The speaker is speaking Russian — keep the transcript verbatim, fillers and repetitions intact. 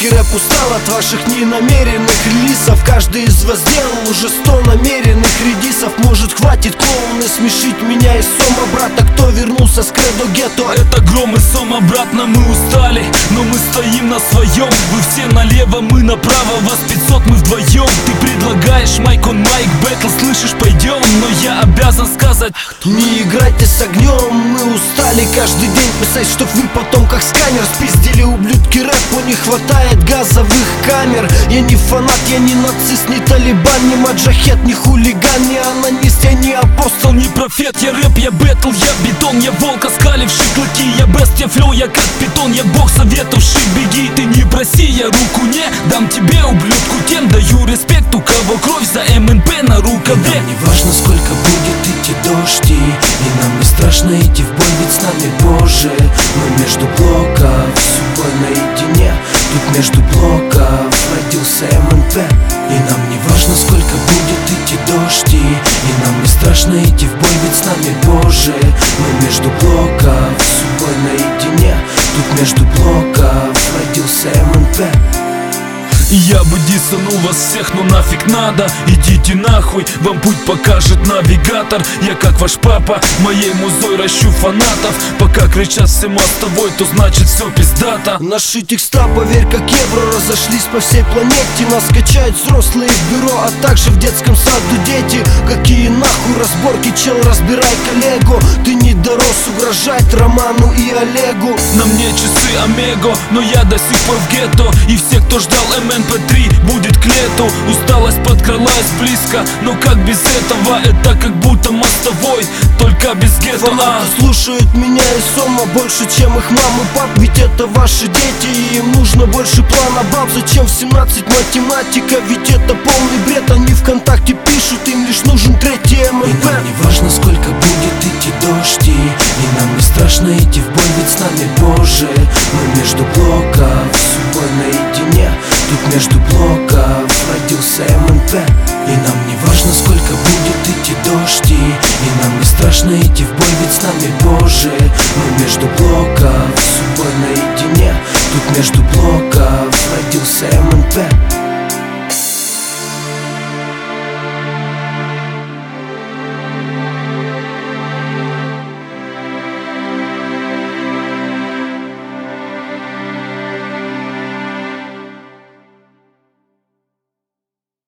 Русский рэп устал от ваших ненамеренных релизов. Каждый из вас сделал уже сто намеренных редисов. Может, хватит, клоуны, смешить меня и Сома, брата? Кто вернулся с кредо гетто? Это Гром и Сом обратно, мы устали, но мы стоим на своем. Вы все налево, мы направо, вас пятьсот, мы вдвоем. Ты предлагаешь майк он майк бэтл, слышишь, пойдем. Но я обязан сказать: не играйте с огнем, мы устали каждый день писать, чтоб вы потом как сканер спиздили, ублюдки, рэпу не хватает газовых камер. Я не фанат, я не нацист, не талибан, не маджахет, не хулиган, не анонист, я не апостол, не профет. Я рэп, я бэтл, я бетон, я волк, оскаливший клыки. Я бест, я флоу, я как питон, я бог советовавший, беги. Ты не проси, я руку не дам тебе, ублюдку, тем даю респект, у кого кровь за эм эн пэ на рукаве. Нам не важно, сколько будет идти дождь, и, и нам не страшно идти в бой, ведь с нами Боже. Мы между блоков, всю бой наедине. Тут между блоков родился эм эн пэ. И нам не важно, сколько будет идти дождь, и, и нам не страшно идти в бой, ведь с нами Боже. Мы между блоков, всю бой наедине. Тут между блоков родился эм эн пэ. Я бы диссанул вас всех, но нафиг надо. Идите нахуй, вам путь покажет навигатор. Я как ваш папа, моей музой ращу фанатов. Пока кричат все мостовой, то значит все пиздато. Наши текста, поверь, как евро, разошлись по всей планете. Нас качают взрослые в бюро, а также в детском саду дети. Какие нахуй разборки, чел, разбирай коллегу. Ты не дорос угрожать Роману и Олегу. На мне часы Омего, но я до сих пор в гетто. И все, кто ждал эм эн пэ три, будет к лету. Усталость подкралась близко, но как без этого? Это как будто мостовой, только без гетто. Фанаты слушают меня и Сома больше, чем их мам и пап. Ведь это ваши дети, и им нужно больше плана баб. Зачем в семнадцать математика? Ведь это полный бред. Они ВКонтакте пишут, им лишь нужен третий эм эн пэ. И нам не важно, сколько будет идти дождь, и, и нам не страшно идти в бой, ведь с нами Боже. Мы между блоков, всю бой наедине. Тут между блоков родился эм эн пэ. И нам не важно, сколько будет идти дождь, и, и нам не страшно идти в бой, ведь с нами Боже. Мы между блоков, всю бой наедине. Тут между блоков родился эм эн пэ.